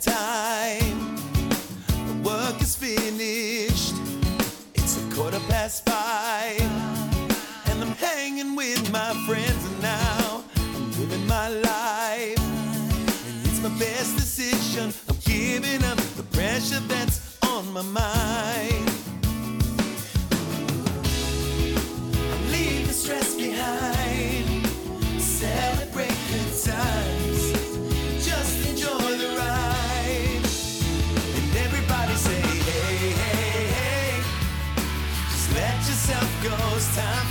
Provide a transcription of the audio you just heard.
time. The work is finished. It's 5:15, and I'm hanging with my friends, and now I'm living my life. And it's my best decision. I'm giving up the pressure that's on my mind. I'm leaving stress behind. Celebrate good times. Just enjoy the ride. And everybody say, hey, hey, hey. Just let yourself go. It's time